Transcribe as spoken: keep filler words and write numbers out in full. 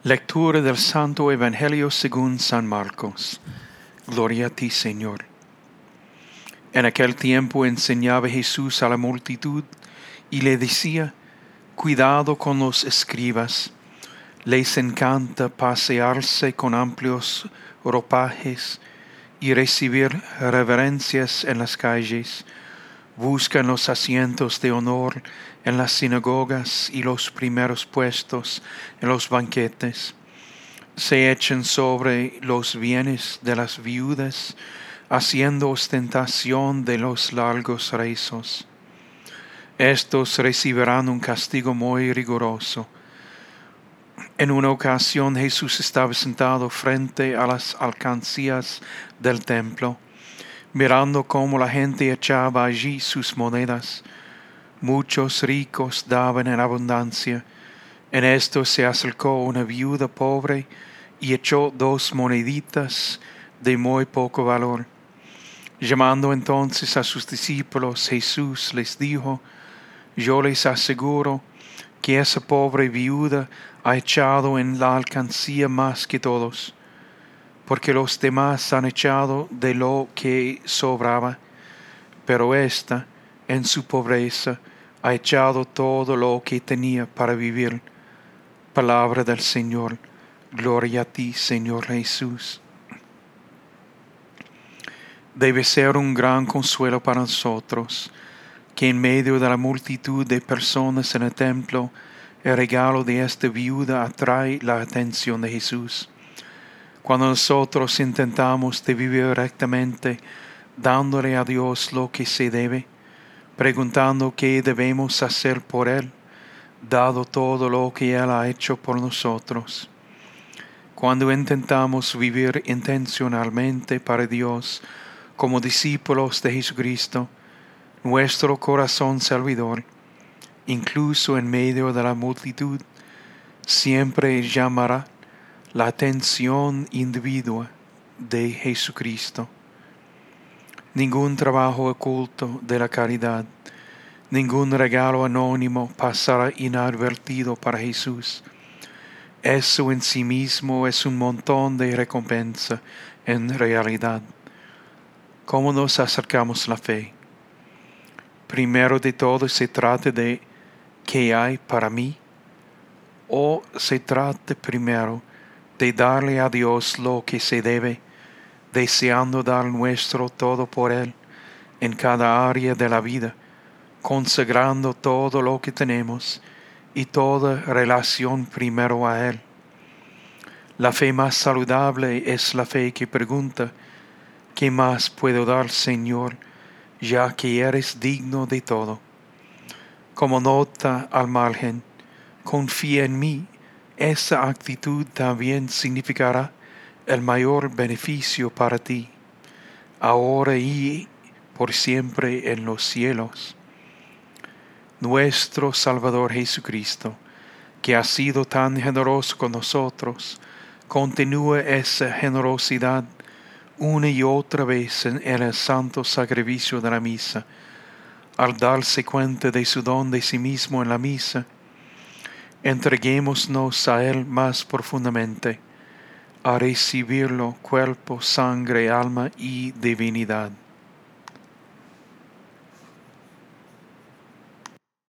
Lectura del Santo Evangelio según San Marcos. Gloria a ti, Señor. En aquel tiempo enseñaba Jesús a la multitud y le decía: Cuidado con los escribas. Les encanta pasearse con amplios ropajes y recibir reverencias en las calles. Buscan los asientos de honor en las sinagogas y los primeros puestos en los banquetes. Se echan sobre los bienes de las viudas, haciendo ostentación de los largos rezos. Estos recibirán un castigo muy riguroso. En una ocasión Jesús estaba sentado frente a las alcancías del templo, mirando cómo la gente echaba allí sus monedas. Muchos ricos daban en abundancia. En esto se acercó una viuda pobre y echó dos moneditas de muy poco valor. Llamando entonces a sus discípulos, Jesús les dijo: Yo les aseguro que esa pobre viuda ha echado en la alcancía más que todos, porque los demás han echado de lo que sobraba, pero ésta, en su pobreza, ha echado todo lo que tenía para vivir. Palabra del Señor. Gloria a ti, Señor Jesús. Debe ser un gran consuelo para nosotros que en medio de la multitud de personas en el templo, el regalo de esta viuda atrae la atención de Jesús. Cuando nosotros intentamos de vivir rectamente, dándole a Dios lo que se debe, preguntando qué debemos hacer por Él, dado todo lo que Él ha hecho por nosotros. Cuando intentamos vivir intencionalmente para Dios como discípulos de Jesucristo, nuestro corazón servidor, incluso en medio de la multitud, siempre llamará la atención individual de Jesucristo. Ningún trabajo oculto de la caridad, ningún regalo anónimo pasará inadvertido para Jesús. Eso en sí mismo es un montón de recompensa en realidad. ¿Cómo nos acercamos a la fe? Primero de todo se trata de ¿qué hay para mí? ¿O se trata primero de darle a Dios lo que se debe, deseando dar nuestro todo por Él en cada área de la vida, consagrando todo lo que tenemos y toda relación primero a Él? La fe más saludable es la fe que pregunta: ¿qué más puedo dar, Señor, ya que eres digno de todo? Como nota al margen, confía en mí. Esa actitud también significará el mayor beneficio para ti, ahora y por siempre en los cielos. Nuestro Salvador Jesucristo, que ha sido tan generoso con nosotros, continúa esa generosidad una y otra vez en el santo sacrificio de la misa. Al darse cuenta de su don de sí mismo en la misa, entreguémonos a Él más profundamente, a recibirlo cuerpo, sangre, alma y divinidad.